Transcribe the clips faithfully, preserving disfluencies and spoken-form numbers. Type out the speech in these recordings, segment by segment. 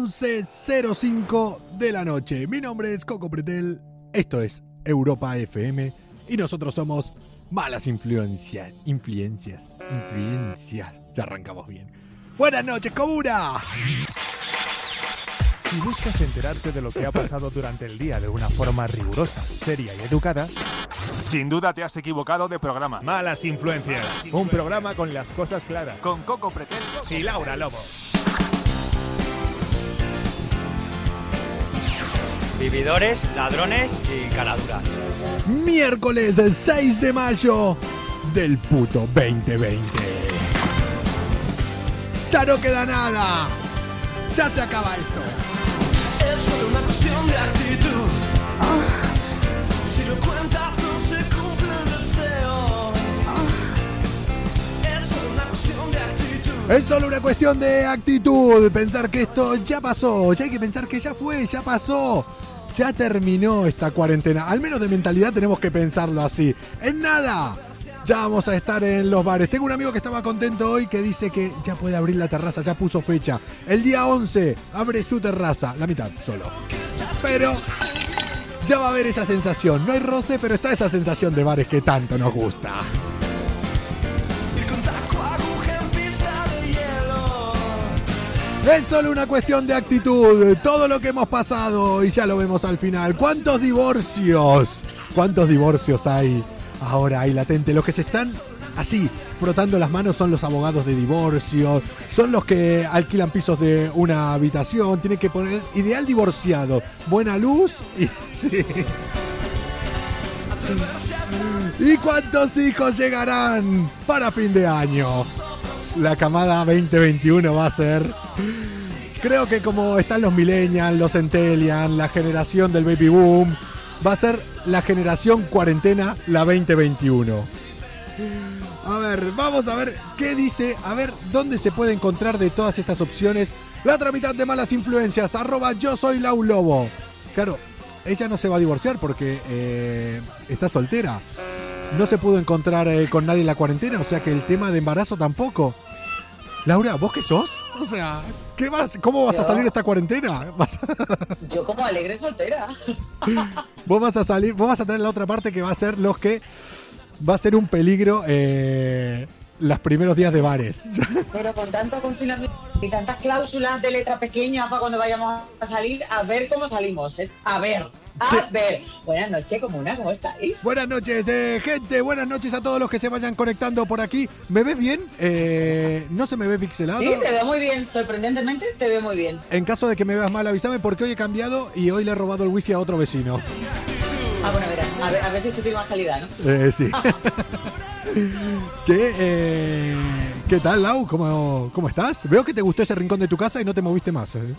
once cero cinco de la noche. Mi nombre es Coco Pretel, esto es Europa F M y nosotros somos Malas Influencias. Influencias, influencias. Ya arrancamos bien. Buenas noches, Comuna. Si buscas enterarte de lo que ha pasado durante el día de una forma rigurosa, seria y educada, sin duda te has equivocado de programa. Malas Influencias, un programa con las cosas claras, con Coco Pretel y Laura Lobo. Vividores, ladrones y caraduras. Miércoles seis de mayo del puto veinte veinte. Ya no queda nada. Ya se acaba esto. Es solo una cuestión de actitud. Ah. Si lo cuentas no se cumple el deseo. Ah. Es solo una cuestión de actitud. Es solo una cuestión de actitud. Pensar que esto ya pasó. Ya hay que pensar que ya fue, ya pasó. Ya terminó esta cuarentena. Al menos de mentalidad tenemos que pensarlo así. En nada. Ya vamos a estar en los bares. Tengo un amigo que estaba contento hoy que dice que ya puede abrir la terraza, ya puso fecha. El día once abre su terraza, la mitad solo. Pero ya va a haber esa sensación. No hay roce, pero está esa sensación de bares que tanto nos gusta. Es solo una cuestión de actitud. Todo lo que hemos pasado y ya lo vemos al final. ¿Cuántos divorcios? ¿Cuántos divorcios hay? Ahora hay latente. Los que se están así frotando las manos son los abogados de divorcio, son los que alquilan pisos de una habitación. Tienen que poner ideal divorciado, buena luz y sí. ¿Y cuántos hijos llegarán para fin de año? La camada veinte veintiuno va a ser, creo que como están los millennials, los centennials, la generación del baby boom, va a ser la generación cuarentena, la veinte veintiuno. A ver, vamos a ver qué dice, a ver dónde se puede encontrar de todas estas opciones. La otra mitad de Malas Influencias, arroba yo soy Lau Lobo. Claro, ella no se va a divorciar porque eh, está soltera. No se pudo encontrar eh, con nadie en la cuarentena, o sea que el tema de embarazo tampoco. Laura, ¿vos qué sos? O sea, ¿qué vas? ¿Cómo vas yo, a salir esta cuarentena? ¿Vas a... Yo como alegre soltera. Vos vas a salir, vos vas a tener la otra parte que va a ser los que va a ser un peligro eh, los primeros días de bares. Pero con tanto confinamiento y tantas cláusulas de letra pequeña para cuando vayamos a salir, a ver cómo salimos, ¿eh? A ver. A ver, buenas noches, Comuna, ¿cómo estáis? Buenas noches, eh, gente, buenas noches a todos los que se vayan conectando por aquí. ¿Me ves bien? Eh, ¿No se me ve pixelado? Sí, te veo muy bien, sorprendentemente te veo muy bien. En caso de que me veas mal, avísame porque hoy he cambiado y hoy le he robado el wifi a otro vecino. Ah, bueno, verás, a ver, a ver si esto tiene más calidad, ¿no? Eh, sí. Che, eh, ¿qué tal, Lau? ¿Cómo, ¿Cómo estás? Veo que te gustó ese rincón de tu casa y no te moviste más. ¿eh?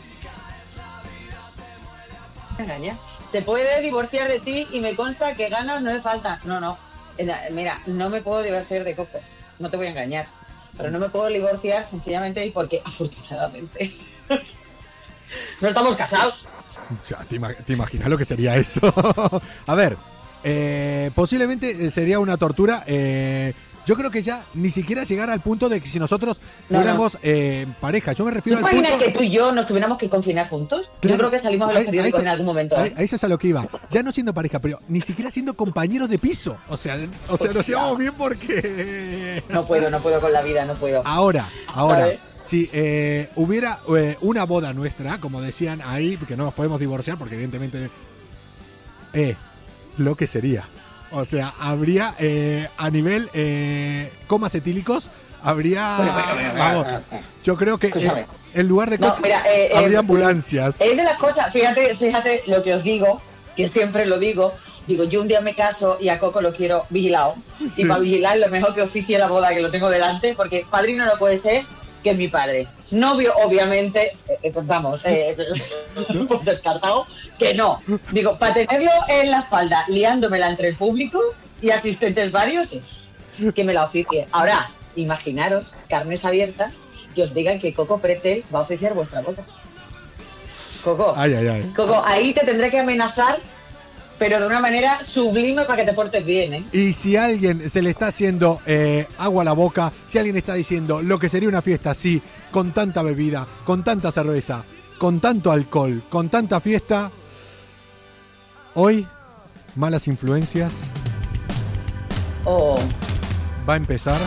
Me engaña. Se puede divorciar de ti y me consta que ganas no me faltan. No, no. Mira, no me puedo divorciar de Coco. No te voy a engañar. Pero no me puedo divorciar sencillamente porque, afortunadamente, no estamos casados. O sea, ¿te, ima- ¿te imaginas lo que sería eso? A ver, eh, posiblemente sería una tortura. Eh, yo creo que ya ni siquiera llegar al punto de que si nosotros fuéramos no, no. Eh, pareja. Yo me refiero ¿Tú al imaginas punto... que tú y yo nos tuviéramos que confinar juntos? Claro, yo creo que salimos a los periódicos en algún momento. A, a eso es a lo que iba. Ya no siendo pareja, pero ni siquiera siendo compañeros de piso. O sea, o sea nos llevamos bien porque... No puedo, no puedo con la vida, no puedo. Ahora, ahora... Si eh, hubiera eh, una boda nuestra, como decían ahí, que no nos podemos divorciar porque evidentemente eh, lo que sería. O sea, habría eh, a nivel eh, comas etílicos, habría, bueno, bueno, bueno, vamos, bueno, bueno. Yo creo que eh, en lugar de coches no, mira, eh, habría eh, ambulancias. Es de las cosas, fíjate, fíjate lo que os digo, que siempre lo digo. Digo, yo un día me caso y a Coco lo quiero vigilado. Sí. Y para vigilar lo mejor que oficie la boda, que lo tengo delante, porque padrino no puede ser que mi padre. Novio, obviamente, eh, vamos, eh, descartado, que no. Digo, para tenerlo en la espalda, liándomela entre el público y asistentes varios, que me la oficie. Ahora, imaginaros, carnes abiertas, que os digan que Coco Pretel va a oficiar vuestra boda. Coco, ay, ay, ay. Coco, ahí te tendré que amenazar, pero de una manera sublime para que te portes bien, ¿eh? Y si a alguien se le está haciendo eh, agua a la boca, si alguien está diciendo lo que sería una fiesta así, con tanta bebida, con tanta cerveza, con tanto alcohol, con tanta fiesta, hoy, Malas Influencias Oh, va a empezar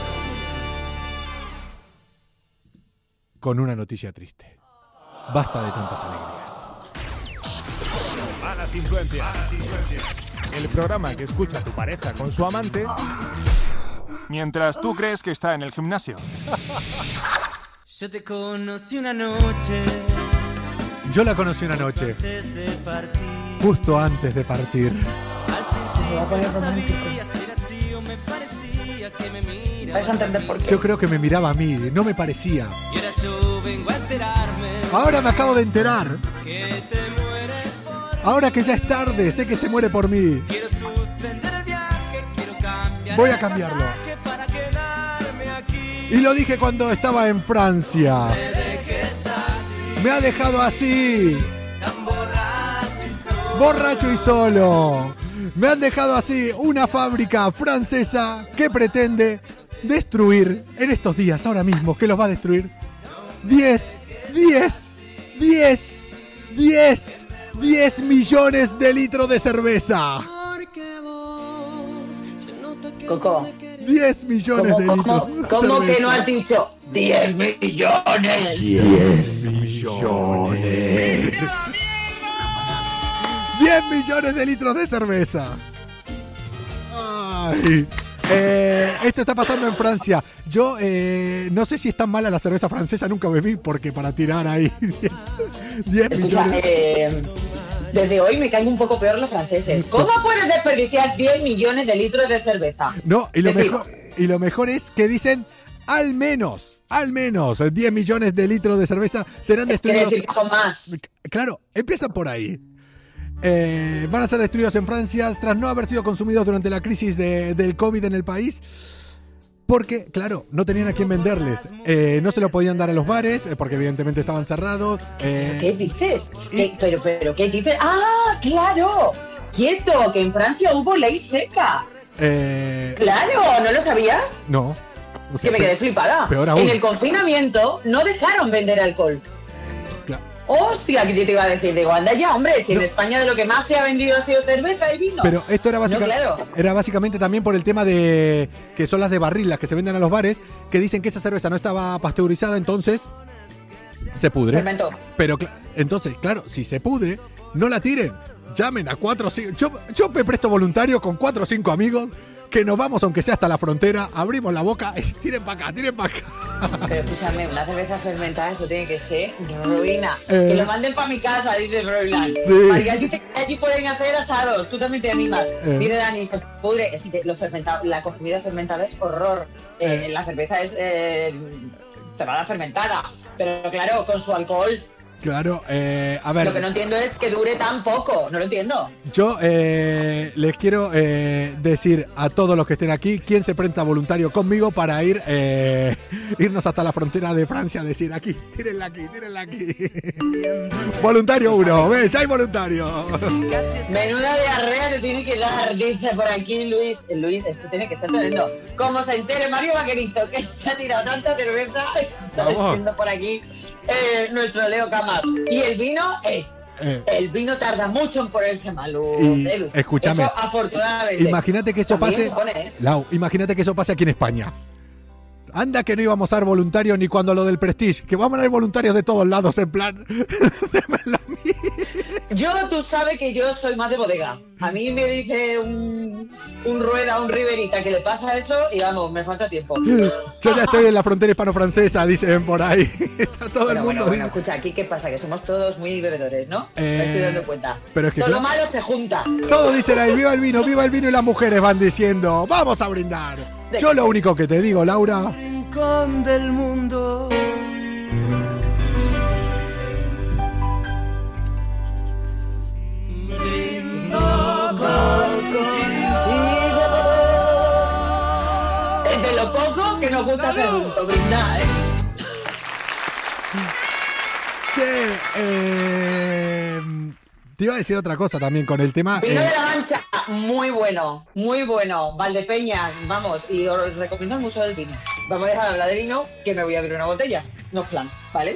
con una noticia triste. Basta de tantas alegrías. Malas influencias. El programa que escucha tu pareja con su amante Mientras tú crees que está en el gimnasio. Yo te conocí una noche Yo la conocí una noche, antes de partir. justo antes de partir. Me va a poner No sabía romántico. si era así o me parecía que me mirabas Vais a entender por qué. Yo creo que me miraba a mí, no me parecía. y ahora yo vengo a enterarme Ahora me acabo de enterar. que te mueres por Ahora que ya es tarde, sé que se muere por mí. quiero suspender el viaje, quiero cambiar Voy a el cambiarlo. pasaje para quedarme aquí. Y lo dije cuando estaba en Francia. Me dejes así, Me ha dejado así, tan borracho y solo. borracho y solo. Me han dejado así una fábrica francesa que pretende destruir en estos días, ahora mismo, que los va a destruir. diez, diez, diez, diez, diez millones de litros de cerveza. Coco, diez millones ¿cómo, de litros cómo, de cómo que cerveza. no has dicho diez millones? millones. diez millones de litros de cerveza. Ay. Eh, esto está pasando en Francia. Yo eh, no sé si es tan mala la cerveza francesa, nunca bebí, porque para tirar ahí diez Escucha, millones. eh, desde hoy me caen un poco peor los franceses. ¿Cómo puedes desperdiciar diez millones de litros de cerveza? No, y lo, Te digo. mejor, y lo mejor es que dicen al menos, al menos diez millones de litros de cerveza serán Quiere destruidos. decir que son más. Claro, empiezan por ahí. Eh, van a ser destruidos en Francia tras no haber sido consumidos durante la crisis de- del COVID en el país. Porque, claro, no tenían a quién venderles. Eh, no se lo podían dar a los bares, eh, porque evidentemente estaban cerrados. Eh, ¿Qué dices? y- ¿Qué- pero, pero, ¿qué dices? ¡Ah, claro! ¡Quieto! Que en Francia hubo ley seca. eh, ¡Claro! ¿No lo sabías? no. O sea, Que me pe- quedé flipada. peor aún. En el confinamiento no dejaron vender alcohol. Claro. ¡Hostia! ¿Qué te iba a decir? Digo, anda ya, hombre. Si No. en España de lo que más se ha vendido ha sido cerveza y vino. Pero esto era, básica- No, claro. era básicamente también por el tema de que son las de barril, las que se venden a los bares, que dicen que esa cerveza no estaba pasteurizada, entonces se pudre. Fermentó. Pero cla- entonces, claro, si se pudre, no la tiren. Llamen a cuatro o cinco. Yo, yo me presto voluntario con cuatro o cinco amigos que nos vamos, aunque sea hasta la frontera, abrimos la boca y tiren para acá, tiren para acá. Pero escúchame, una cerveza fermentada, eso tiene que ser ruina. Eh. Que lo manden para mi casa, dice Froilán. Sí. Porque allí, te- allí pueden hacer asados, tú también te animas. Eh. Dice Dani, se pudre. Es que lo fermentado, la comida fermentada es horror. Eh, Eh. La cerveza es eh, cebada fermentada. Pero claro, con su alcohol. Claro, eh, a ver. Lo que no entiendo es que dure tan poco. No lo entiendo. Yo eh, les quiero eh, decir a todos los que estén aquí quién se presta voluntario conmigo para ir eh, irnos hasta la frontera de Francia a decir aquí, tírenla aquí, tírenla aquí. Voluntario uno, ¿ves? Ya hay voluntario. Menuda diarrea te tiene que dar, dice por aquí Luis. Luis, esto tiene que ser tremendo. Como se entere Mario Vaquerito que se ha tirado tanta cerveza, está Vamos. diciendo por aquí eh, nuestro Leo Camas. Y el vino, eh, Eh, el vino tarda mucho en ponerse malo. Y, Edu. escúchame, Eso afortunadamente. imagínate que eso También pase, se pone, ¿eh? Lau, imagínate que eso pase aquí en España. Anda que no íbamos a dar voluntarios ni cuando lo del Prestige, que vamos a dar voluntarios de todos lados en plan. démelo a mí. Yo, tú sabes que yo soy más de bodega. A mí me dice un, un Rueda, un Riverita que le pasa eso y vamos, me falta tiempo. Yo ya estoy en la frontera hispano-francesa, dicen por ahí. Está todo el Bueno, mundo. bueno, bueno, escucha, aquí qué pasa, que somos todos muy bebedores, ¿no? Eh, Me estoy dando cuenta. pero es que Todo lo claro- malo se junta. Todos dicen ahí, viva el vino, viva el vino, y las mujeres van diciendo, vamos a brindar. Yo lo único que te digo, Laura, Rincón del mundo. Es de lo poco que nos gusta hacer juntos, brindar, ¿eh? che, eh, te iba a decir otra cosa también con el tema. Vino eh, de la Mancha, muy bueno, muy bueno. Valdepeñas, vamos, y os recomiendo el Museo del Vino. Vamos a dejar de hablar de vino, que me voy a abrir una botella. No plan, ¿vale?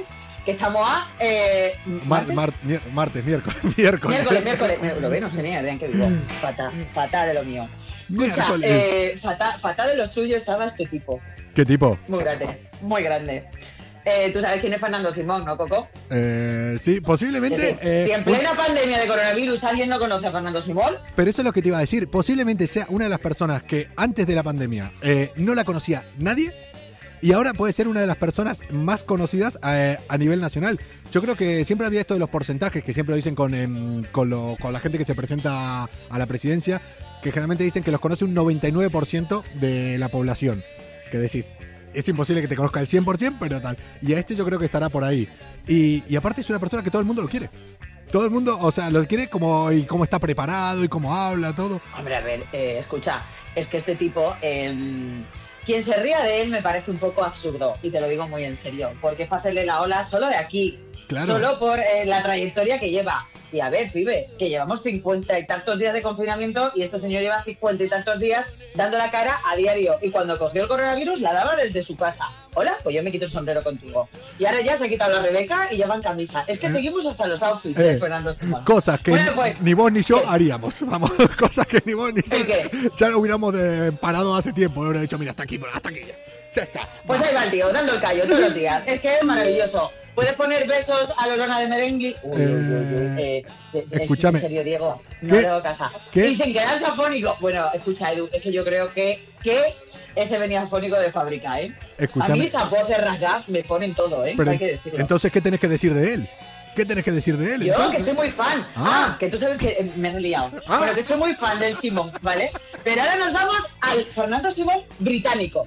que estamos a... Eh, Mar, ¿martes? mar, mier, martes, miércoles, miércoles. Miércoles, miércoles. Me- Lo ve, no sé ni idea en qué vivo. Fatal, fatal de lo mío. Escucha, Miércoles. eh, fatal, fatal de lo suyo estaba este tipo. ¿Qué tipo? Muy grande, muy grande. Eh, Tú sabes quién es Fernando Simón, ¿no, Coco? Eh, sí, posiblemente... si eh, en plena pandemia de coronavirus alguien no conoce a Fernando Simón, Pero eso es lo que te iba a decir. Posiblemente sea una de las personas que antes de la pandemia eh, no la conocía nadie y ahora puede ser una de las personas más conocidas eh, a nivel nacional. Yo creo que siempre había esto de los porcentajes que siempre lo dicen con, em, con, lo- con la gente que se presenta a la presidencia, que generalmente dicen que los conoce un noventa y nueve por ciento de la población. Que decís, es imposible que te conozca el cien por ciento, pero tal. Y a este yo creo que estará por ahí. Y, y aparte es una persona que todo el mundo lo quiere. Todo el mundo, o sea, lo quiere como y cómo está preparado y cómo habla, todo. hombre, a ver, eh, escucha, es que este tipo, eh, quien se ría de él me parece un poco absurdo, y te lo digo muy en serio, porque es para hacerle la ola solo de aquí, Claro. solo por eh, la trayectoria que lleva. Y a ver, pibe, que llevamos cincuenta y tantos días de confinamiento y este señor lleva cincuenta y tantos días dando la cara a diario. Y cuando cogió el coronavirus la daba desde su casa. Hola, pues yo me quito el sombrero contigo. Y ahora ya se ha quitado la Rebeca y llevan camisa. Es que seguimos hasta los outfits Eh, de Fernando Simón. Cosas que Bueno, ni- pues, ni vos ni yo ¿qué? haríamos. Vamos, cosas que ni vos ni yo. ¿El qué? Ya lo hubiéramos de- parado hace tiempo. Hubiera dicho, mira, hasta aquí, pero hasta aquí ya. Ya está. Pues ahí va el tío, dando el callo todos los días. Es que es maravilloso. Puedes poner besos a la lona de merengue. Uy, uy, uy, uy. Eh, eh, escúchame. ¿Es en serio, Diego? No ¿Qué? tengo casa. ¿Qué? Y sin quedarse afónico. Bueno, escucha, Edu, es que yo creo que, que ese venía afónico de fábrica, ¿eh? Escúchame. A mí esas voces rasgadas me ponen todo, ¿eh? Pero, Hay que decirlo. entonces, ¿qué tenés que decir de él? ¿Qué tenés que decir de él? Yo, entonces? que soy muy fan. Ah. Ah, que tú sabes que eh, me he liado. Ah. Bueno, que soy muy fan del Simón, ¿vale? Pero ahora nos vamos al Fernando Simón británico.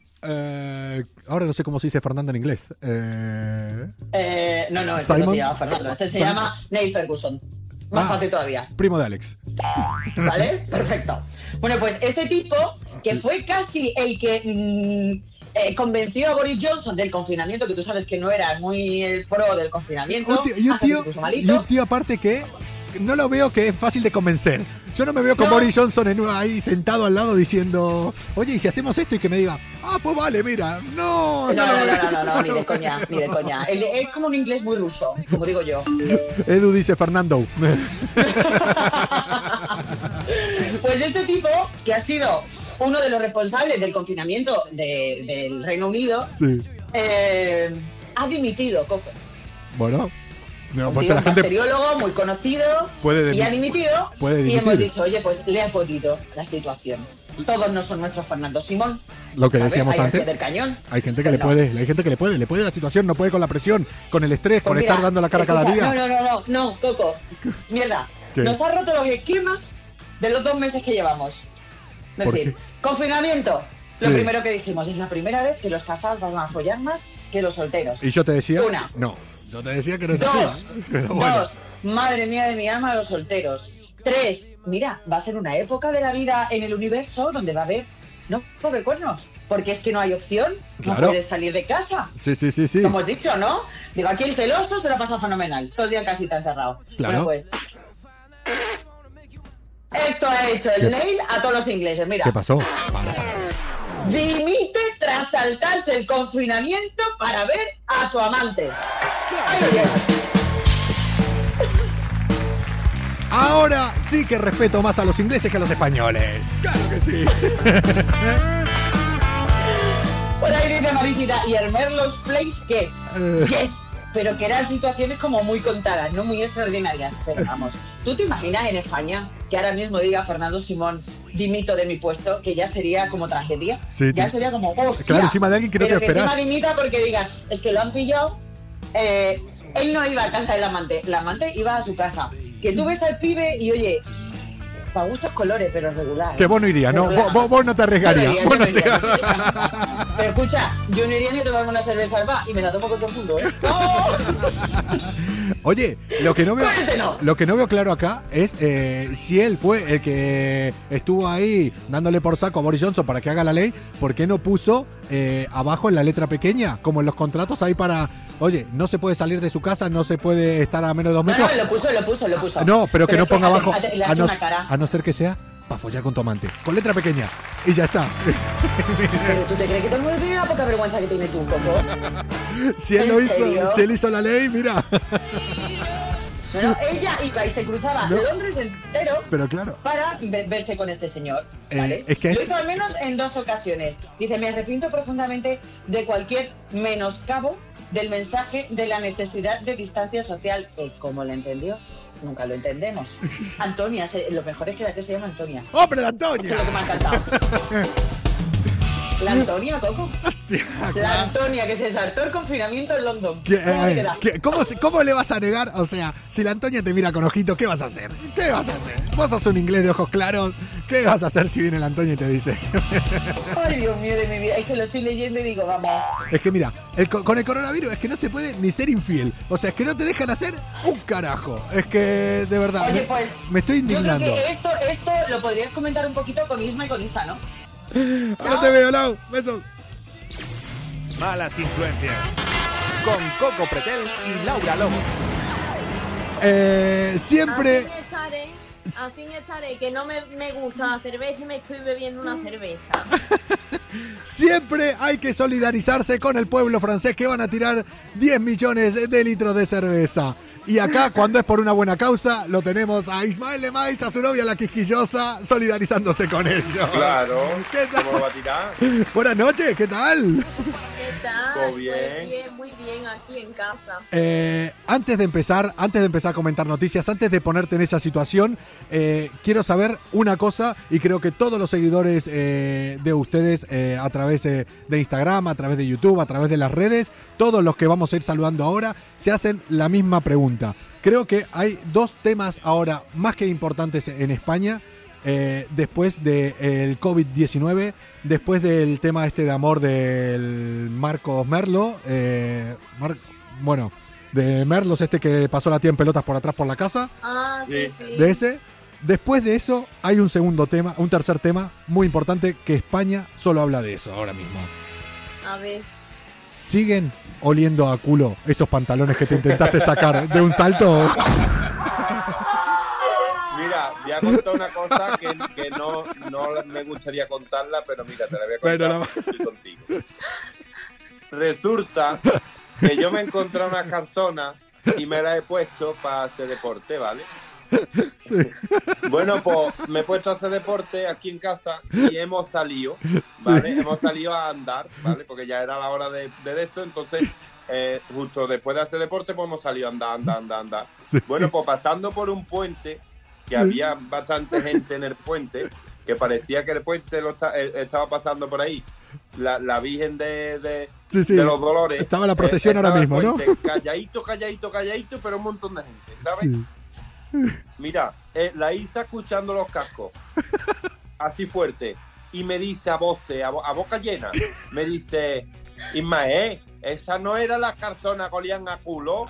Eh, ahora no sé cómo se dice Fernando en inglés. Eh, Eh, no, no, este no Simon. se llama Fernando. Este se Simon. llama Neil Ferguson. Más Ah. fácil todavía. primo de Alex. ¿Vale? Perfecto. Bueno, pues este tipo, que fue casi el que mm, eh, convenció a Boris Johnson del confinamiento, que tú sabes que no era muy el pro del confinamiento. Un tío- y, un hasta que tío, se puso y malito. un tío aparte que no lo veo que es fácil de convencer. Yo no me veo con No. Boris Johnson en, ahí sentado al lado diciendo, oye, ¿y si hacemos esto? Y que me diga, ah, pues vale, mira, no, No, no, no, lo veo. no, no, no, ni de coña, ni de coña. El- Es como un inglés muy ruso, como digo yo. Edu dice Fernando. Pues este tipo, que ha sido uno de los responsables del confinamiento de- del Reino Unido, Sí. eh, ha dimitido, Coco. Bueno, no, Un pues tío la gente bacteriólogo muy conocido puede y ha dimi- dimitido. puede y dimitir. hemos dicho, oye, pues le ha podido la situación. Todos no son nuestros Fernando Simón. Lo que ¿sabes? decíamos Hay al antes. pie del cañón. Hay gente que le No. puede, hay gente que le puede, le puede la situación, no puede con la presión, con el estrés, Pues con mira, estar dando la cara cada escucha, día. No, no, no, no, no, Coco. Mierda. ¿Qué? Nos ha roto los esquemas de los dos meses que llevamos. Es ¿Por decir, qué? confinamiento. Lo Sí. primero que dijimos, es la primera vez que los casados van a follar más que los solteros. Y yo te decía, Una. no, yo te decía que no es Dos, así. Pero bueno. dos, madre mía de mi alma, los solteros. Tres, mira, va a ser una época de la vida en el universo donde va a haber, no va a haber cuernos, porque es que no hay opción, Claro. no puedes salir de casa. Sí, sí, sí, sí. Como hemos dicho, ¿no? Digo, aquí el celoso se lo ha pasado fenomenal, todo el día casi está encerrado. Claro. Bueno, pues, esto ha hecho el ¿Qué? Neil a todos los ingleses, mira. ¿Qué pasó? Para, para. Dimite tras saltarse el confinamiento para ver a su amante. Ahí lo llevas. Ahora sí que respeto más a los ingleses que a los españoles. Claro que sí. Por ahí dice Marisita, y el Merlos Place, ¿qué? Eh. Yes, pero que eran situaciones como muy contadas, no muy extraordinarias. Pero vamos, ¿tú te imaginas en España que ahora mismo diga Fernando Simón, dimito de mi puesto, que ya sería como tragedia? Sí, ya tío. sería como, hostia. Claro, encima de alguien que no pero te que esperas. encima dimita porque digan, es que lo han pillado, eh, él no iba a casa del amante, la amante iba a su casa. Que tú ves al pibe y oye, para gustos colores, pero regular. Que vos no irías, ¿no? Regular. Vos, vos- vos no te Yo no arriesgarías. iría, Vos yo no no iría, te- yo no iría. Pero escucha, yo no iría ni a tomarme una cerveza al bar y me la tomo con todo el mundo, ¿eh? ¡No! Oye, lo que no veo, Con este no. lo que no veo claro acá es eh, si él fue el que estuvo ahí dándole por saco a Boris Johnson para que haga la ley, ¿por qué no puso eh, abajo en la letra pequeña, como en los contratos hay para, oye, no se puede salir de su casa, no se puede estar a menos de dos No, metros? no, lo puso, lo puso, lo puso. No, pero que no es que ponga ate- abajo, ate- le a hace no, una cara. a no ser que sea para follar con tu amante, con letra pequeña, y ya está. Pero tú te crees que todo el mundo tiene la poca vergüenza que tiene tú, Coco. Si él ¿En lo hizo, serio? si él hizo la ley, mira. Pero ella iba y se cruzaba No. Londres entero Pero claro. para ve- verse con este señor, Eh, ¿vale? es que- Lo hizo al menos en dos ocasiones. Dice, me arrepiento profundamente de cualquier menoscabo del mensaje de la necesidad de distancia social, que como lo entendió, nunca lo entendemos. Antonia, se- lo mejor es que la que se llama Antonia. ¡Hombre, la Eso Antonia! es lo que me ha encantado. La Antonia, Coco. Hostia, La claro. Antonia que se saltó el confinamiento en London. ¿Qué, ¿Cómo te eh, queda? qué- cómo, se- ¿Cómo le vas a negar? O sea, si la Antonia te mira con ojitos, ¿qué vas a hacer? ¿Qué vas a hacer? Vos sos un inglés de ojos claros. ¿Qué vas a hacer si viene la Antonia y te dice? Ay, Dios mío de mi vida. Es que lo estoy leyendo y digo, vamos. Es que mira, el co- con el coronavirus es que no se puede ni ser infiel. O sea, es que no te dejan hacer un carajo. Es que, de verdad, Oye, me, pues, me estoy Yo creo indignando. que esto, esto lo podrías comentar un poquito con Isma y con Isa, ¿no? Ahora te veo, Lau. Besos. Malas influencias. Con Coco Pretel y Laura Lobo. Eh, siempre... Así me estaré, así me estaré, que no me, me gusta la cerveza y me estoy bebiendo una cerveza. Siempre hay que solidarizarse con el pueblo francés que van a tirar diez millones de litros de cerveza. Y acá, cuando es por una buena causa, lo tenemos a Ismael Lemais, a su novia la quisquillosa, solidarizándose con ellos. Claro. ¿Qué tal? ¿Cómo lo va a tirar? Buenas noches, ¿qué tal? ¿Qué tal? ¿Todo bien? Pues bien, muy bien, aquí en casa. Eh, antes de empezar, antes de empezar a comentar noticias, antes de ponerte en esa situación, eh, quiero saber una cosa y creo que todos los seguidores eh, de ustedes eh, a través de, de Instagram, a través de YouTube, a través de las redes, todos los que vamos a ir saludando ahora, se hacen la misma pregunta. Creo que hay dos temas ahora más que importantes en España. Eh, después del COVID diecinueve, después del tema este de amor del Marcos Merlo, eh, Mar- bueno, de Merlos este que pasó la tía en pelotas por atrás por la casa, Ah, sí, Sí. sí. de ese. Después de eso hay un segundo tema, un tercer tema muy importante que España solo habla de eso ahora mismo. A ver. ¿Siguen oliendo a culo esos pantalones que te intentaste sacar de un salto? Mira, voy a contar una cosa que, que no, no me gustaría contarla, pero mira, te la voy a contar Bueno, la- porque estoy contigo. Resulta que yo me encontré unas calzonas y me las he puesto para hacer deporte, ¿vale? Bueno, pues me he puesto a hacer deporte aquí en casa y hemos salido, ¿vale? Sí. Hemos salido a andar, ¿vale? Porque ya era la hora de, de eso, entonces eh, justo después de hacer deporte pues hemos salido a andar, andar, andar, andar. Sí. Bueno, pues pasando por un puente, que Sí. había bastante gente en el puente, que parecía que el puente lo está- eh, estaba pasando por ahí. La, la Virgen de, de, Sí, sí. de los Dolores. Estaba la procesión eh, ahora estaba el mismo, ¿no? puente Calladito, calladito, calladito, pero un montón de gente, ¿sabes? Sí. Mira, eh, la Isa escuchando los cascos, así fuerte, y me dice a voces, a, bo- a boca llena, me dice, Ismael, esa no era la calzona que olían a culo.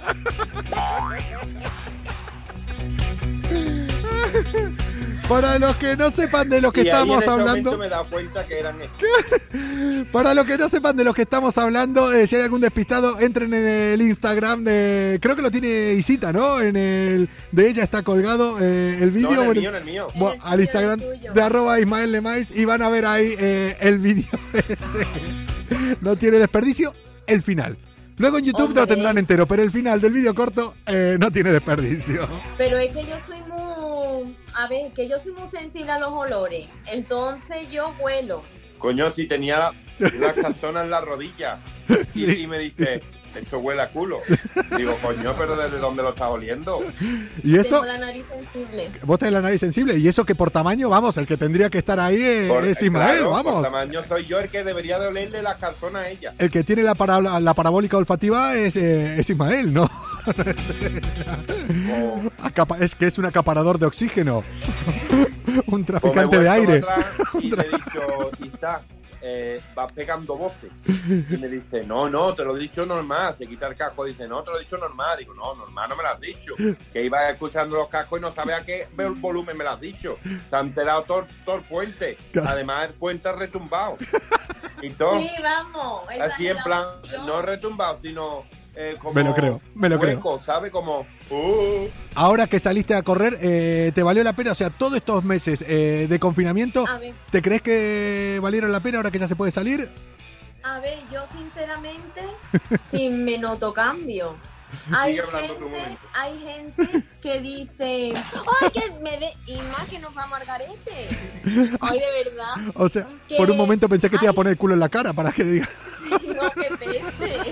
Para los que no sepan de lo que y ahí estamos en ese hablando, momento me he dado cuenta que eran estos. para los que no sepan de lo que estamos hablando, eh, si hay algún despistado, entren en el Instagram de, creo que lo tiene Isita, ¿no? En el de ella está colgado eh, el No, vídeo. en el bueno, mío, en el mío. bueno, El al suyo, Instagram el suyo. de arroba Ismael Lemais y van a ver ahí eh, el vídeo ese. No tiene desperdicio, el final. Luego en YouTube lo Hombre. tendrán entero, pero el final del vídeo corto eh, no tiene desperdicio. Pero es que yo soy muy... A ver, que yo soy muy sensible a los olores. Entonces yo huelo. Coño, si tenía la- las calzonas en la rodilla. Y, Sí. y me dice, esto huele a culo. Digo, coño, pero ¿desde dónde lo estás oliendo? Y eso, Tengo la nariz sensible. vos tenés la nariz sensible, y eso que por tamaño, vamos, el que tendría que estar ahí eh, Por- es Ismael, claro, vamos. Por tamaño soy yo el que debería de olerle las calzonas a ella. El que tiene la, para- la parabólica olfativa es, eh, es Ismael, ¿no? Oh. Acapa- es que es un acaparador de oxígeno. Un Pues me he traficante de vuelto aire. para atrás y le he dicho, Isa, eh, vas pegando voces. Y me dice, no, no, te lo he dicho normal. Se quita el casco y dice, no, te lo he dicho normal. Digo, no, normal no me lo has dicho. Que ibas escuchando los cascos y no sabes a qué volumen me lo has dicho. Se ha enterado todo, todo el puente. Claro. Además, el puente ha retumbado. Y todo. Sí, vamos. esa Así es en la plan, opción. no retumbado, sino eh, como Me lo creo, me lo hueco, ¿sabes? Como... uh, Ahora que saliste a correr, eh, ¿te valió la pena? O sea, todos estos meses eh, de confinamiento, A ver, ¿te crees que valieron la pena ahora que ya se puede salir? a ver, yo sinceramente si me noto cambio. Hay Sigue hablando tu gente, momento. hay gente que dice, ¡ay, que me dé! Y más que nos va a Margarete. Ay, de verdad. O sea, Que- por un momento pensé que te iba a ay. poner el culo en la cara para que diga. No, que pese.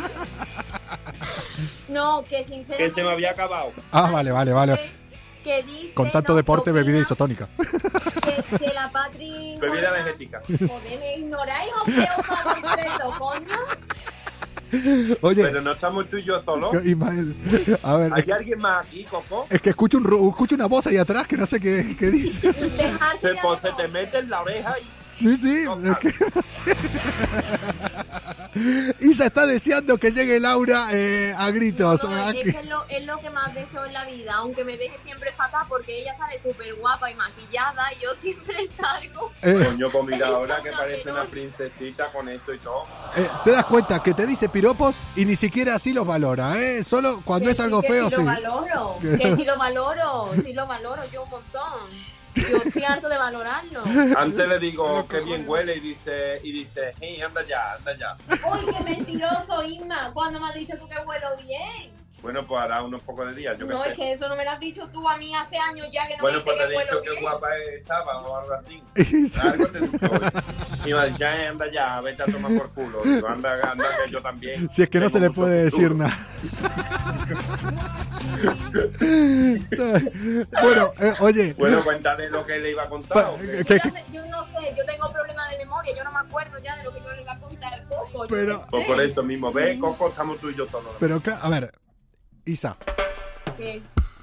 No, que sinceramente. Que se me había acabado. Ah, vale, vale, vale. Que dice, Con tanto no, deporte, que bebida opina isotónica. Que, que la Patri. Bebida energética. Joder, ¿me ignoráis o qué os va a completo, coño? Oye, Pero no estamos tú y yo solos. Ismael, a ver, ¿Hay alguien más aquí, Coco? es que escucho, un, ru- escucho una voz ahí atrás que no sé qué, qué dice. Dejarse Se, ya pues, de se te mete en la oreja y... Sí, sí, es que no sé. Isa está deseando que llegue Laura eh, a gritos. No, aquí. es que es lo, es lo que más deseo en la vida, aunque me deje siempre fatal porque ella sale súper guapa y maquillada y yo siempre salgo. Eh, Coño, pues mira, Hecha ahora que una parece una menor. princesita con esto y todo. eh, te das cuenta que te dice piropos y ni siquiera así los valora, ¿eh? Solo cuando Que es sí, algo que feo, sí. sí. lo valoro, que sí lo valoro, sí lo valoro yo un montón. Yo estoy harto de valorarlo. Antes le digo que bien huele y dice, y dice, hey, anda ya, anda ya. ¡Uy, qué mentiroso, Isma! ¿Cuándo me has dicho tú que huelo bien? Bueno, pues hará unos pocos de días, yo qué No, sé. es que eso no me lo has dicho tú a mí hace años ya que no Bueno, me pues dices te que he dicho huelo que bien. guapa estaba o algo así. Isa. Algo te he dicho hoy. Y me dice, ya, anda ya, vete a tomar por culo. Digo, anda, anda, que yo también. Si es que no tengo se le mucho puede decir futuro. nada. Bueno, eh, oye. Bueno, cuéntale lo que le iba a contar. Pa- ¿o qué? que- Yo, que- ya sé- yo no sé, yo tengo problemas de memoria, yo no me acuerdo ya de lo que yo le iba a contar al Coco. yo Pero- qué Pues sé. por eso mismo, ve, Coco, estamos tú y yo solos. Pero, ca- a ver, Isa, ¿Qué?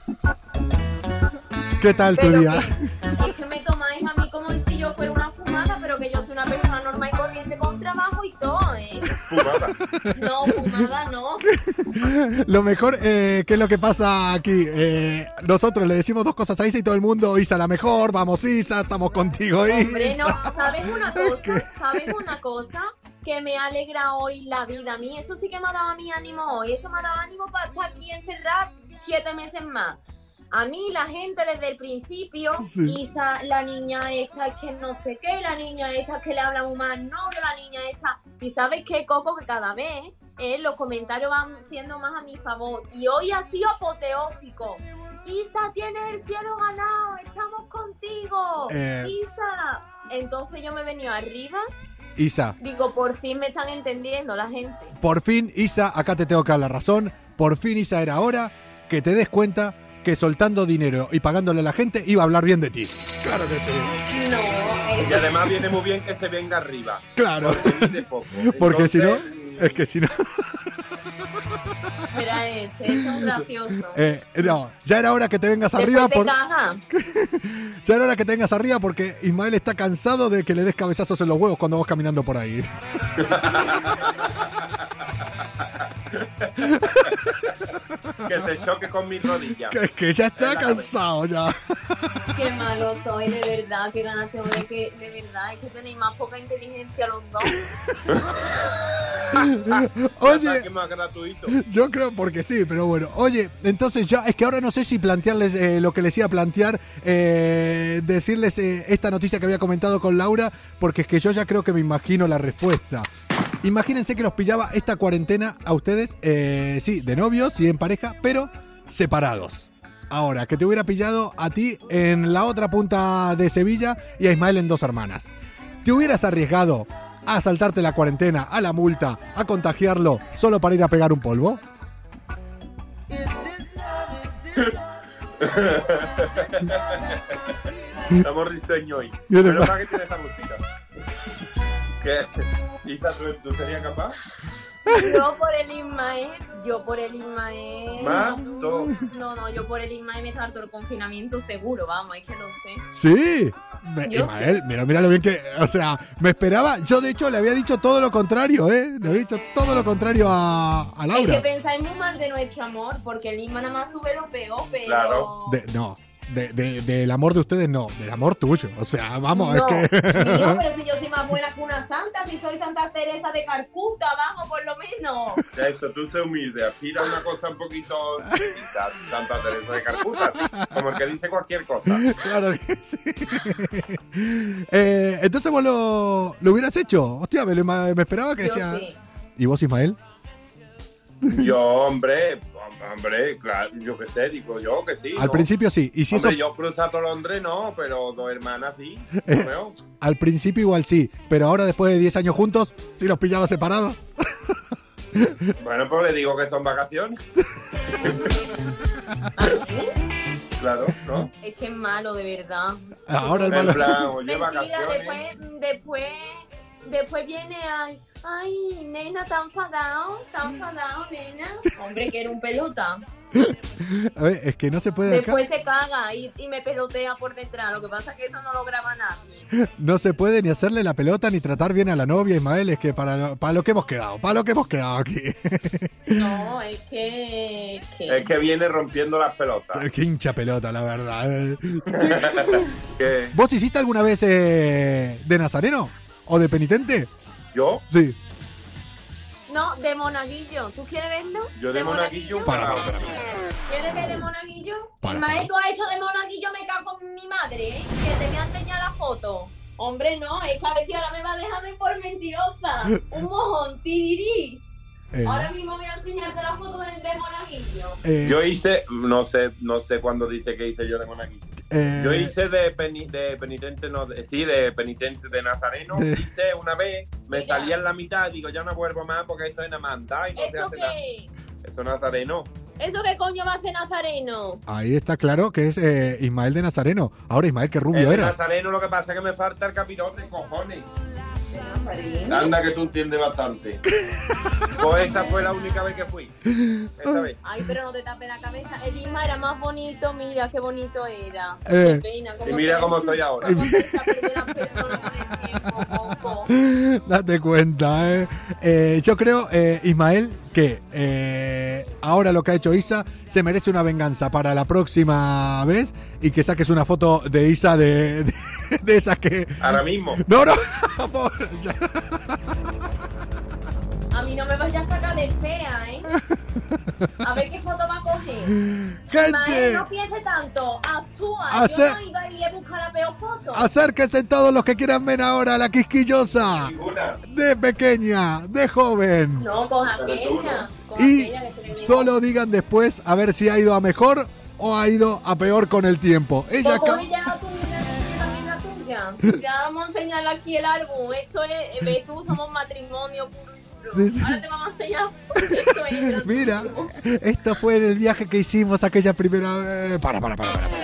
¿qué tal tu Pero día? que, es que me tomáis a mí como si yo fuera una fumada, pero que yo soy una persona normal y corriente con trabajo y todo, ¿eh? Fumada. No, fumada no. Lo mejor, eh, ¿qué es lo que pasa aquí? Eh, nosotros le decimos dos cosas a Isa y todo el mundo, Isa la mejor, vamos Isa, estamos contigo Hombre, no, Isa. ¿sabes una cosa? ¿Sabes una cosa? Que me alegra hoy la vida a mí. Eso sí que me ha dado a mí ánimo hoy. Eso me ha dado ánimo para estar aquí encerrada siete meses más. A mí la gente desde el principio, Sí. Isa, la niña esta es que no sé qué, la niña esta es que le habla muy mal novio, la niña esta... Y ¿sabes qué, Coco? Que cada vez eh, los comentarios van siendo más a mi favor. Y hoy ha sido apoteósico. Isa, tienes el cielo ganado, estamos contigo. Eh. Isa. Entonces yo me he venido arriba. Isa, Digo, por fin me están entendiendo la gente. por fin Isa, acá te tengo que dar la razón, por fin Isa era hora que te des cuenta que soltando dinero y pagándole a la gente iba a hablar bien de ti. Claro que sí. No, Y es... además viene muy bien que se venga arriba. Claro. Porque dice poco. Porque si no, Entonces, es que si no... Mira este, este es un gracioso. Eh, no, ya era hora que te vengas Después arriba se por, caga. ya era hora que te vengas arriba porque Ismael está cansado de que le des cabezazos en los huevos cuando vas caminando por ahí. que se choque con mis rodillas. Que, que ya está En la cansado ya. Qué malo soy, de verdad. Qué ganas tengo de que, de verdad, es que tenéis más poca inteligencia los dos. Oye, Ataque más gratuito. yo creo porque sí, pero bueno. Oye, entonces ya, es que ahora no sé si plantearles eh, lo que les iba a plantear, eh, decirles eh, esta noticia que había comentado con Laura, porque es que yo ya creo que me imagino la respuesta. Imagínense que los pillaba esta cuarentena a ustedes, eh, sí, de novios, sí, en pareja, pero separados. Ahora, que te hubiera pillado a ti en la otra punta de Sevilla y a Ismael en Dos Hermanas. ¿Te hubieras arriesgado a saltarte la cuarentena, a la multa, a contagiarlo, solo para ir a pegar un polvo? Estamos risueños hoy. Yo te- Pero para que tiene esa música. ¿Qué? Isa, ¿tú, ¿tú serías capaz? Yo por el Ismael, yo por el Ismael. Mato. No, no, yo por el Ismael me salto el confinamiento seguro, vamos, es que lo sé. Sí. Me- Yo Ismael, mira, mira lo bien que... O sea, me esperaba... Yo, de hecho, le había dicho todo lo contrario, ¿eh? Le había dicho todo lo contrario a, a Es Laura. que pensáis muy mal de nuestro amor, porque el Isma nada más sube lo pegó, pero... Claro. De- no, de, de- del amor de ustedes no, del amor tuyo. O sea, vamos, No, es que... mío, pero si yo soy más buena que una santa, si soy Santa Teresa de Calcuta, vamos, por lo menos. Ya eso, tú sé humilde, aspira a una cosa un poquito chiquita, Santa Teresa de Calcuta, como el que dice cualquier cosa. Claro que sí. Eh, entonces vos lo, lo hubieras hecho. Hostia, me, lo ima- me esperaba que Yo decía... sí. ¿Y vos, Ismael? Yo, hombre, hombre, claro, yo qué sé, digo yo que sí. Al ¿no? principio sí. Y si Hombre, eso, yo cruzar todo Londres no, pero dos hermanas sí. Eh. ¿no veo? al principio igual sí, pero ahora después de diez años juntos, si los pillaba separados. Bueno, pues le digo que son vacaciones. Claro, ¿no? Es que es malo, de verdad. Ahora el En malo. plan, oye, Mentira, vacaciones. después, después, después viene ay, ay, nena, ¿tan enfadado? ¿Tan enfadado, nena? Hombre, que era un pelota. A ver, es que no se puede acá. Después se caga y, y me pelotea por detrás. Lo que pasa es que eso no lo graba nadie. No se puede ni hacerle la pelota ni tratar bien a la novia, Ismael. Es que para lo, para lo que hemos quedado, para lo que hemos quedado aquí. No, es que... que... Es que viene rompiendo las pelotas. Qué hincha pelota, la verdad. ¿Qué? ¿Vos hiciste alguna vez eh, de nazareno? ¿O de penitente? ¿Yo? Sí. No, de monaguillo. ¿Tú quieres verlo? Yo de monaguillo Para, para... para, para. ¿Quieres ver de monaguillo? Para, El maestro ha hecho de monaguillo, me cago en mi madre, ¿eh? Que te voy a enseñar la foto. Hombre, no, es que a ver si ahora me va a dejarme por mentirosa. Un mojón, tirirí. Eh, Ahora mismo voy a enseñarte la foto de, de monaguillo. eh, Yo hice, no sé, no sé cuándo dice que hice yo de monaguillo. eh, Yo hice de, peni- de penitente, no, de- sí, de penitente de nazareno. De- Hice una vez, me Mira. salía en la mitad, digo, ya no vuelvo más porque esto es namanta y no se ¿Eso hace nada. qué? Esto es nazareno. ¿Eso qué coño va a hacer Nazareno? Ahí está claro que es eh, Ismael de Nazareno. Ahora Ismael, qué Es rubio de era. nazareno, lo que pasa es que me falta el capirote, cojones. ¿De Nazareno? Anda que tú entiendes bastante. Pues esta fue la única vez que fui. Esta vez. Ay, pero no te tapes la cabeza. El Isma era más bonito, mira qué bonito era. Eh. Qué pena, Y mira te- cómo soy ahora. cómo te echa a perder las personas con el tiempo, Coco. Date cuenta, eh. Eh, yo creo, eh, Ismael, que eh, ahora lo que ha hecho Isa se merece una venganza para la próxima vez y que saques una foto de Isa de, de, de esas que... Ahora mismo. No, no, por- ya. A mí no me vayas a sacar de fea, ¿eh? A ver qué foto va a coger. Gente, Ismael, no piense tanto. Actúa. Hace- Yo no iba a ir a buscar la peor foto. acérquense todos los que quieran ver ahora a la quisquillosa. Ninguna. De pequeña, de joven. No, con aquella. Con Y aquella que se le vino. solo digan después a ver si ha ido a mejor o ha ido a peor con el tiempo. Ella Pues acá- coge ya la tuya y también la tuya. Ya vamos a enseñarle aquí el álbum. Esto es, eh, ves tú, somos matrimonio puro y duro. Sí, sí. Ahora te vamos a enseñar. Esto es lo Mira, tuyo. esto fue en el viaje que hicimos aquella primera vez. Para, para, para, para. para.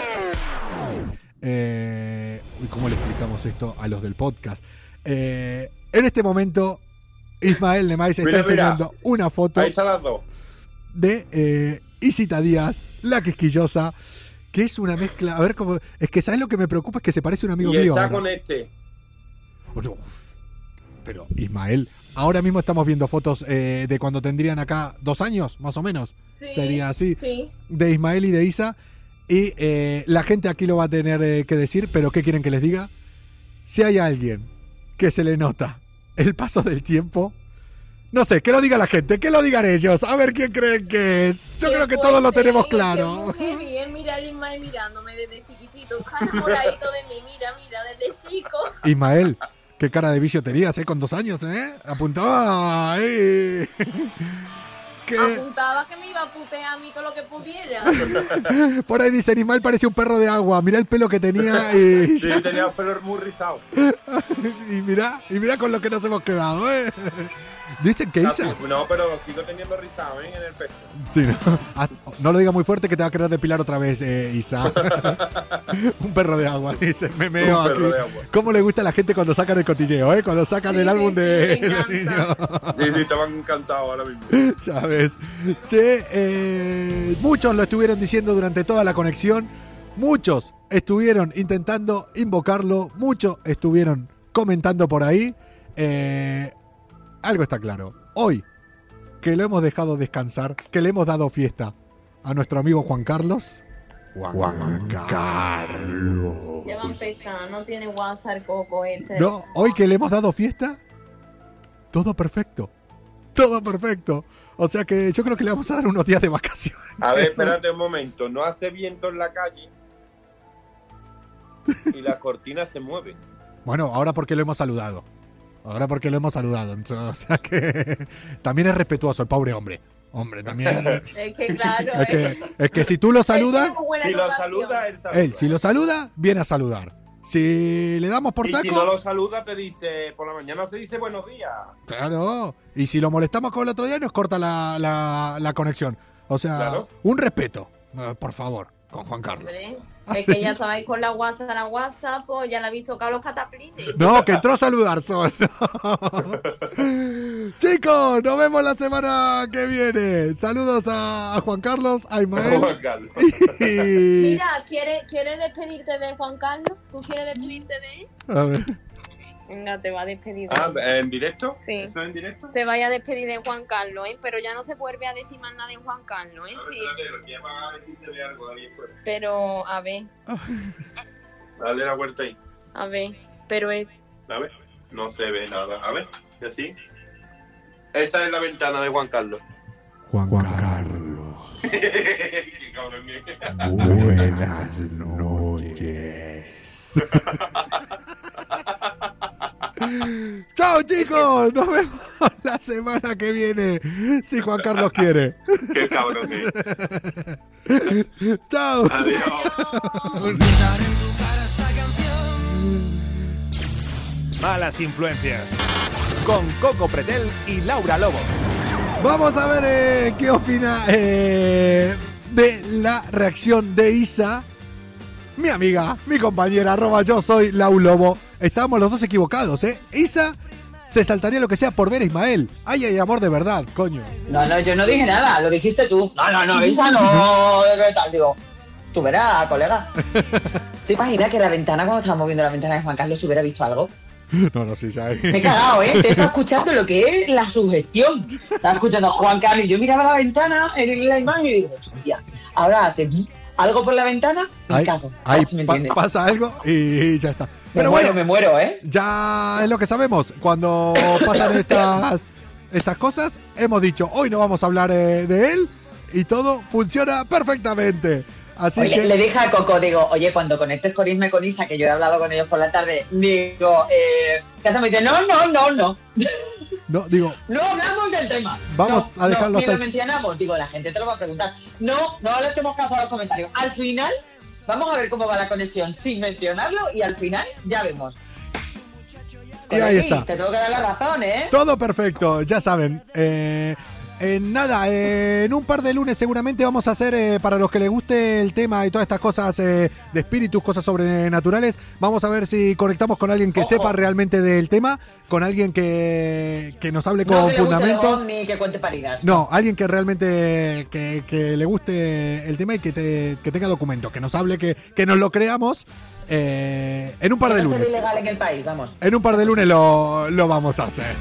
Eh, uy, ¿cómo le explicamos esto a los del podcast? Eh, en este momento, Ismael Lemais está Mira, mira. enseñando una foto Ahí están las dos. de eh, Isita Díaz, la quisquillosa, que es una mezcla. A ver cómo. Es que, ¿sabes lo que me preocupa? Es que se parece a un amigo Y mío. está ahora. con este. Bueno, pero, Ismael, ahora mismo estamos viendo fotos eh, de cuando tendrían acá dos años, más o menos. Sí, Sería así. Sí. De Ismael y de Isa. Y eh, la gente aquí lo va a tener eh, que decir, pero ¿qué quieren que les diga? Si hay alguien que se le nota el paso del tiempo, no sé, que lo diga la gente, que lo digan ellos, a ver quién creen que es. Yo Qué creo que todos lo fuerte, tenemos qué claro. mujer bien, mira el Ismael mirándome desde chiquitito, está enamoradito de mí, mira, mira, desde chico. Ismael, qué cara de vicio tenías, ¿eh? Con dos años, ¿eh? Apuntaba ahí. Que Apuntaba que me iba a putear a mí todo lo que pudiera. por ahí dicen, Ismael parece un perro de agua, mira el pelo que tenía y, Sí, tenía los pelos muy rizados. y mira, y mira con lo que nos hemos quedado, ¿eh? Dicen que Isa. No, pero sigo teniendo rizado, ¿eh? En el pecho. Sí, no. Ah, no lo diga muy fuerte que te va a querer depilar otra vez, eh, Isa. Un perro de agua, dice, me meo Un perro aquí. de agua. ¿Cómo le gusta a la gente cuando sacan el cotilleo, eh? Cuando sacan Sí, el sí, álbum sí, de me los encanta. niños. Sí, sí, estaban encantados ahora mismo. Ya ves. Che, eh, muchos lo estuvieron diciendo durante toda la conexión. Muchos estuvieron intentando invocarlo. Muchos estuvieron comentando por ahí. Eh, algo está claro. Hoy, que lo hemos dejado descansar, que le hemos dado fiesta a nuestro amigo Juan Carlos. Juan Carlos. Ya va a empezar, no tiene WhatsApp Coco este. No, hoy que le hemos dado fiesta, todo perfecto. Todo perfecto. O sea que yo creo que le vamos a dar unos días de vacaciones. A ver, espérate un momento. No hace viento en la calle y las cortinas se mueven. Bueno, ahora porque lo hemos saludado. Ahora porque lo hemos saludado. Entonces, o sea que también es respetuoso el pobre hombre. Hombre, también. Es que claro. Es que, es que si tú lo saludas, Si lo saluda, él saluda. él, si lo saluda, viene a saludar. Si le damos por y saco, si no lo saluda, te dice, por la mañana se dice buenos días. claro. Y si lo molestamos con el otro día, nos corta la, la, la conexión. O sea, Claro. un respeto, eh, por favor, con Juan Carlos. Hombre, es que ya sabéis con la WhatsApp, la WhatsApp, pues ya la habéis tocado los cataplines. No, que entró a saludar solo. Chicos, nos vemos la semana que viene. Saludos a, a Juan Carlos, a Ismael. Juan Carlos. Y... Mira, ¿quieres, ¿quieres despedirte de Juan Carlos? ¿Tú quieres despedirte de él? A ver. Venga, te va a despedir. Ah, ¿en directo? Sí. ¿Eso en directo? Se vaya a despedir de Juan Carlos, ¿eh? Pero ya no se vuelve a decir más nada de Juan Carlos, ¿eh? Sí. Pero, a ver, Dale la vuelta ahí. a ver, pero es... A ver. No se ve nada. A ver, ¿y así? Esa es la ventana de Juan Carlos. Juan, Carlos. Qué cabrón es. Buenas noches. Chao, chicos, nos vemos la semana que viene, si Juan Carlos quiere. Qué cabrón es. Chao. Adiós. Malas influencias. Con Coco Pretel y Laura Lobo. Vamos a ver eh, qué opina eh, de la reacción de Isa, mi amiga, mi compañera, arroba yo soy Lau Lobo. Estábamos los dos equivocados, ¿eh? Isa se saltaría lo que sea por ver a Ismael. Ay, hay amor de verdad, coño. No, no, yo no dije nada, lo dijiste tú. No, no, no, Isa no, de tal, digo, tú verás, colega. ¿Te imaginas que la ventana, cuando estábamos viendo la ventana de Juan Carlos, hubiera visto algo? No, no, sí, ya. Me he cagado, ¿eh? Te he estado escuchando lo que es la sugestión. Estaba escuchando a Juan Carlos y yo miraba la ventana en la imagen y digo, hostia, ahora hace bzz, algo por la ventana, me Ahí, cago. A ahí ver si me pa- entiendes. pasa algo y ya está. Me Pero muero, bueno, me muero, ¿eh? ya es lo que sabemos. Cuando pasan estas, estas cosas, hemos dicho, hoy no vamos a hablar eh, de él y todo funciona perfectamente. Así Oye, que... le dije a Coco, digo, oye, cuando conectes con Isma y con Isa, que yo he hablado con ellos por la tarde, digo, eh, ¿qué hacemos? Y dice, no, no, no, no. No, digo, No hablamos del tema. Vamos No, a dejarlo no, ni hasta lo ahí. mencionamos. Digo, la gente te lo va a preguntar. No, no le hacemos caso a los comentarios. Al final, vamos a ver cómo va la conexión sin mencionarlo y al final ya vemos. Y ahí Sí, está. Te tengo que dar la razón, ¿eh? todo perfecto, ya saben. Eh, en nada, eh, en un par de lunes seguramente vamos a hacer, eh, para los que les guste el tema y todas estas cosas eh, de espíritus, cosas sobrenaturales, vamos a ver si conectamos con alguien que Ojo. sepa realmente del tema, con alguien que, que nos hable con No que le guste fundamento. el ni que cuente paridas. No, alguien que realmente que, que le guste el tema y que, te- que tenga documento, que nos hable, que, que nos lo creamos eh, en un par de Que no sea lunes. ilegal en el país, vamos. En un par de lunes lo, lo vamos a hacer.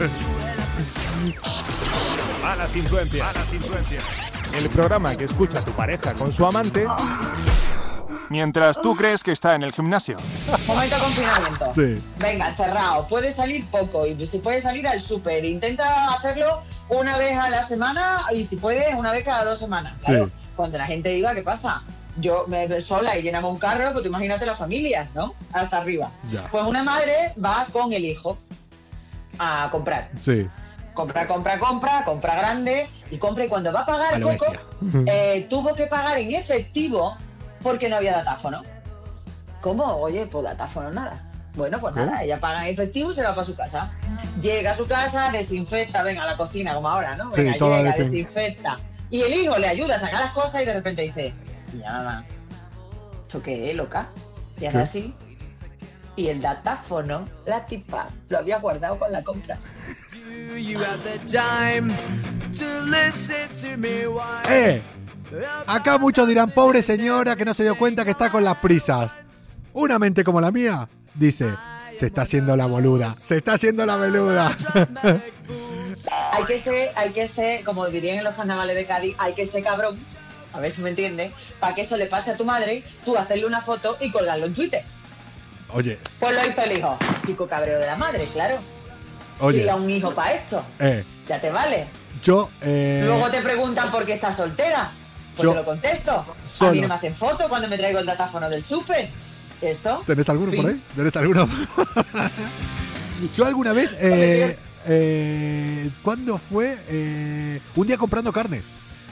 Malas influencias. Malas influencias. El programa que escucha tu pareja con su amante. Mientras tú crees que está en el gimnasio. Momento de confinamiento. Sí. Venga, cerrado. Puede salir poco y si puede salir al súper. Intenta hacerlo una vez a la semana y si puede una vez cada dos semanas. Claro, Sí. cuando la gente diga, ¿qué pasa? Yo me veo sola y llenamos un carro, pues tú imagínate las familias, ¿no? Hasta arriba. Ya. Pues una madre va con el hijo a comprar. Sí. Compra, compra, compra, compra grande y compra y cuando va a A pagar lo Coco, bestia. eh, tuvo que pagar en efectivo porque no había datáfono. ¿Cómo? Oye, pues datáfono nada. Bueno, pues ¿Cómo? nada, ella paga en efectivo y se va para su casa. Llega a su casa, desinfecta, venga a la cocina como ahora, ¿no? Sí, Venga, todo llega, desin- desinfecta. Y el hijo le ayuda a sacar las cosas y de repente dice, ya mamá, ¿esto qué es, loca? Y ahora ¿Qué? sí. Y el datáfono, la tipa, lo había guardado con la compra. ¡Eh! Acá muchos dirán, pobre señora que no se dio cuenta que está con las prisas. Una mente como la mía dice, se está haciendo la boluda, se está haciendo la boluda. Hay que ser, hay que ser, como dirían en los carnavales de Cádiz, hay que ser cabrón, a ver si me entiendes, para que eso le pase a tu madre, tú hacerle una foto y colgarlo en Twitter. Oye, Pues lo hizo el hijo. Chico cabreo de la madre, claro. oye, Dile a un hijo para esto. eh, Ya te vale. yo, eh, Luego te preguntan por qué estás soltera. Pues yo- te lo contesto. A solo. mí no me hacen fotos cuando me traigo el datáfono del súper. Eso. ¿tenés alguno Fin. por ahí? ¿Tenés alguno? Yo alguna vez, eh, eh, ¿cuándo fue? Eh, un día comprando carne.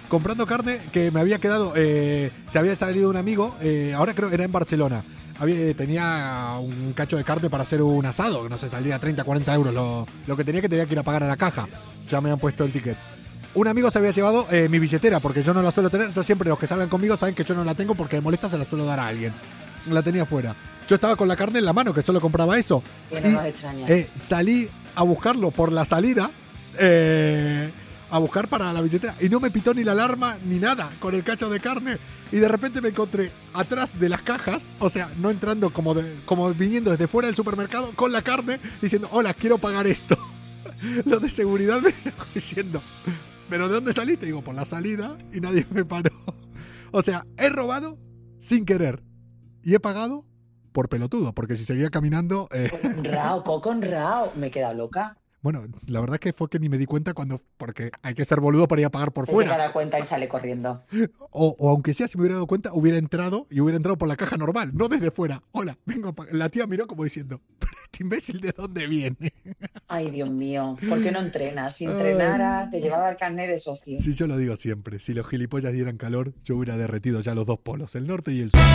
comprando carne que me había quedado, eh, se había salido un amigo, eh, ahora creo que era en Barcelona. Había, tenía un cacho de carne para hacer un asado, que no sé, salía treinta, cuarenta euros. Lo, lo que tenía que tenía que ir a pagar a la caja. Ya me han puesto el ticket. Un amigo se había llevado eh, mi billetera, porque yo no la suelo tener. Yo siempre, los que salgan conmigo saben que yo no la tengo porque me molesta, se la suelo dar a alguien. La tenía fuera. Yo estaba con la carne en la mano, que solo compraba eso. Que no y nos extraña. eh, salí a buscarlo por la salida. Eh, a buscar para la billetera. Y no me pitó ni la alarma ni nada con el cacho de carne. Y de repente me encontré atrás de las cajas, o sea, no entrando como, de, como viniendo desde fuera del supermercado con la carne, diciendo, hola, quiero pagar esto. Los de seguridad me iban diciendo, ¿pero de dónde saliste? Digo, por la salida, y nadie me paró. O sea, he robado sin querer. Y he pagado por pelotudo, porque si seguía caminando... Eh... Honrao, Coco, honrao. Me he quedado loca. Bueno, la verdad es que fue que ni me di cuenta cuando... Porque hay que ser boludo para ir a pagar por Se fuera. da cuenta y sale corriendo. O, o aunque sea, si me hubiera dado cuenta, hubiera entrado y hubiera entrado por la caja normal, no desde fuera. Hola, vengo a pagar. La tía miró como diciendo, pero este imbécil, ¿de dónde viene? Ay, Dios mío, ¿por qué no entrenas? Si entrenaras, te llevaba el carnet de socio. Sí, yo lo digo siempre. Si los gilipollas dieran calor, yo hubiera derretido ya los dos polos, el norte y el sur.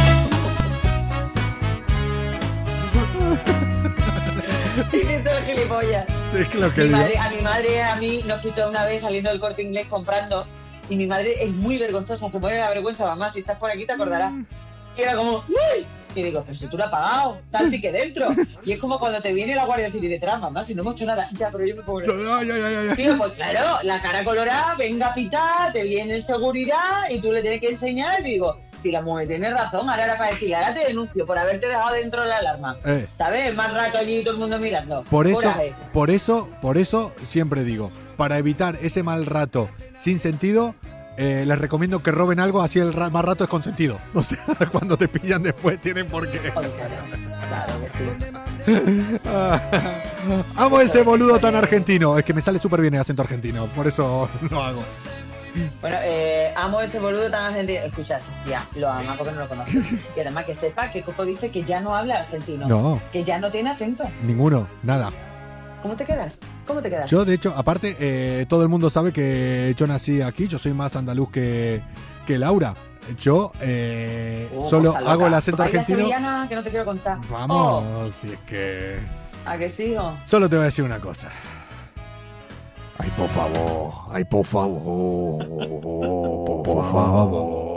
Hiciste el gilipollas. Es que lo que mi digo. madre, a mi madre, a mí, nos quitó una vez saliendo del Corte Inglés comprando. Y mi madre es muy vergonzosa, se muere la vergüenza, mamá. Si estás por aquí te acordarás. Y era como, ¡uy! Y digo, pero si tú lo has pagado, está el ticket dentro. Y es como cuando te viene la Guardia Civil detrás, mamá, si no hemos hecho nada. Ya, pero yo me pongo. Ay, ay, ay, ay. Tío, pues claro, la cara colorada, venga a pitar, te viene el seguridad y tú le tienes que enseñar. Y digo, si la mujer tiene razón, ahora era para decirle, ahora te denuncio por haberte dejado dentro de la alarma. Eh. ¿Sabes? Más rato allí y todo el mundo mirando. Por eso, Coraje. por eso, por eso siempre digo, para evitar ese mal rato sin sentido, eh, les recomiendo que roben algo, así el ra- más rato es con sentido. O sea, cuando te pillan después tienen por qué. Joder, claro, claro que sí. Ah, amo ese boludo tan argentino. Es que me sale súper bien el acento argentino, por eso lo hago. Bueno, eh, amo ese boludo tan argentino. Escucha, Sofía, lo ama porque no lo conoce. Y además que sepa que Coco dice que ya no habla argentino. No. Que ya no tiene acento. Ninguno, nada. ¿Cómo te quedas? ¿Cómo te quedas? Yo, de hecho, aparte, eh, todo el mundo sabe que yo nací aquí. Yo soy más andaluz que, que Laura. Yo eh, Oh, solo cosa loca. hago el acento Baila argentino. sevillana, que no te quiero contar. Vamos, Oh, si es que... ¿a que sí, hijo? Solo te voy a decir una cosa. Ay, por favor. Ay, por favor. Por favor.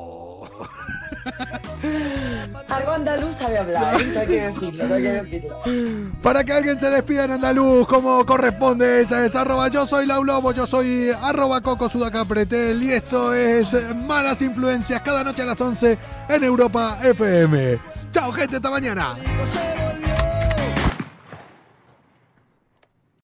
Algo andaluz sabe hablar, ¿eh? Hay que decirlo, hay que decirlo. Para que alguien se despida en andaluz como corresponde, esa es arroba yo soy Laulobo, yo soy arroba Coco Sudacapretel y esto es Malas Influencias cada noche a las once en Europa F M. Chao gente, hasta mañana.